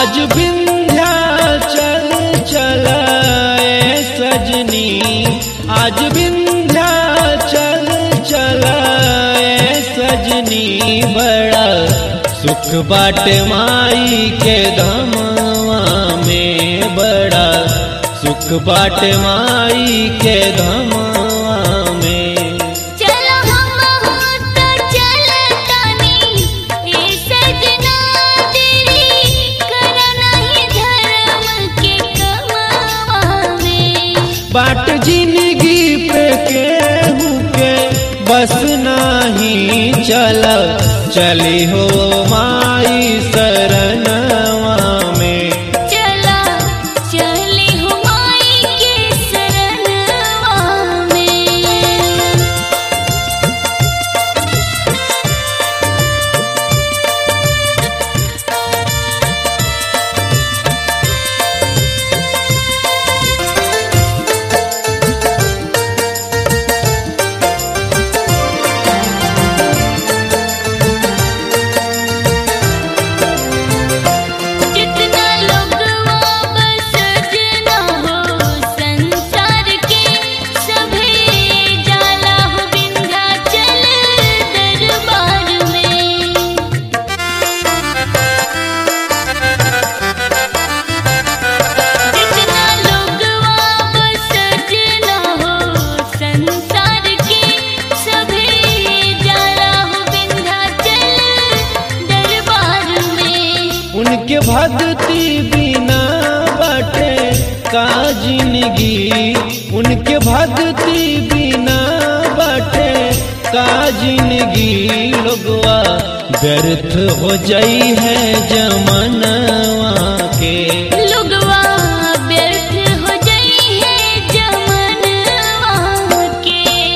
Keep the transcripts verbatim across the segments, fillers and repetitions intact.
आज विंध्याचल चलाए सजनी, आज विंध्याचल चलाए सजनी, बड़ा सुख बाट माई के धमवा में, बड़ा सुख बाट माई के धमवा में। बाट जिंदगी पे केहू के बस नाही, चल चली हो माई शरणवा में, चला चली हो माई के शरणवा में। उनके भक्ति बिना बाटे का जिंदगी, उनके भक्ति बिना बाटे का जिंदगी, लोगवा व्यर्थ हो जाई है जमनवा के, लोगवा व्यर्थ हो जाई है जमनवा के।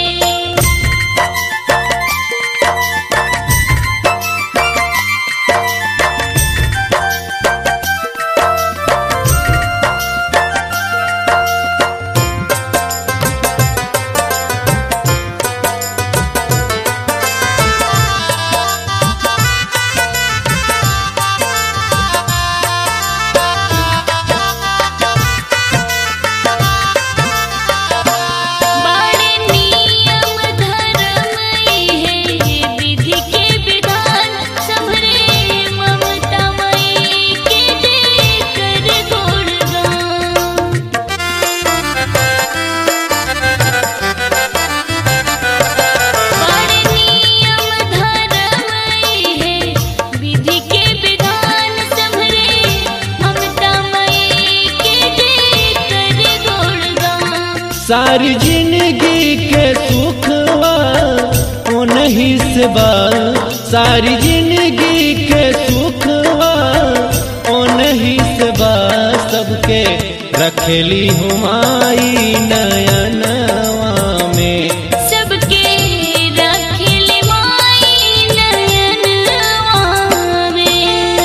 सारी जिंदगी के सुखवा ओ नहीं से बा, सारी जिंदगी के सुखवा ओ नहीं से बा, सबके रखेली हुमाई नयनवा में, सबके रखेली माई नयनवा में।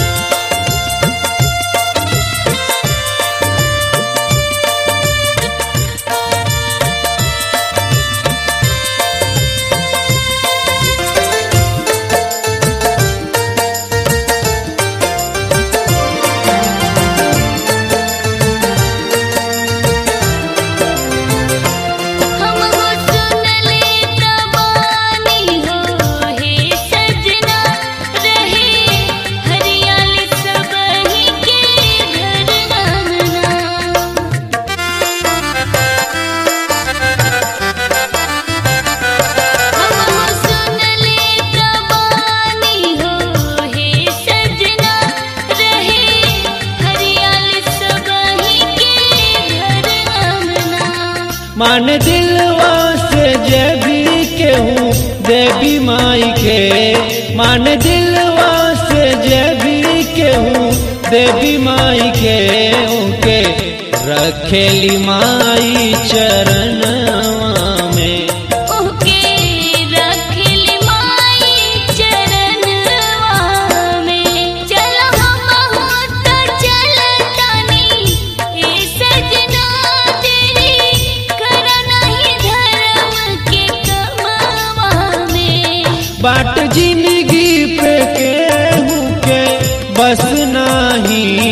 मान दिलवा से जय भी केहूँ देवी माई के, मान दिलवा से जय भी केहूँ देवी माई के, उनके रखेली माई चरणवा में, उनके रखेली माई चरणवा में। चलो हम तो चलतानी ए सजना तेरी, करा नहीं धर्म के कमवा में। बाट जिंदगी पे केहू के बस नाही,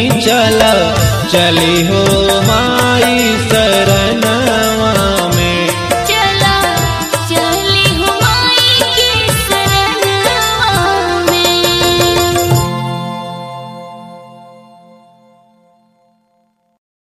चली हो माँ